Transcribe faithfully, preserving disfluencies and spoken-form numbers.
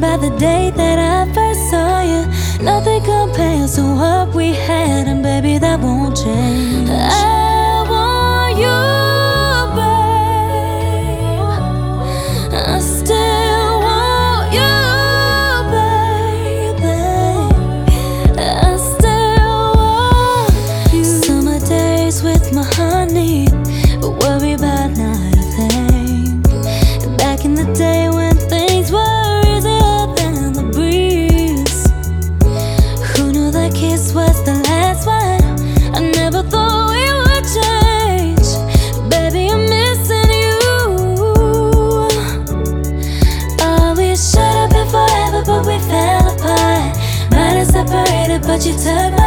about the day that I first saw you. Nothing compares to what we had, and baby, that won't change. I want you, babe. I still want you, baby. I still want you. Summer days with my honey, worry about not a thing. Back in the day when things were easier than the breeze, who knew that kiss was the last one? I never thought we would change. Baby, I'm missing you. Oh, we should have been forever, but we fell apart. Might have separated, but you took my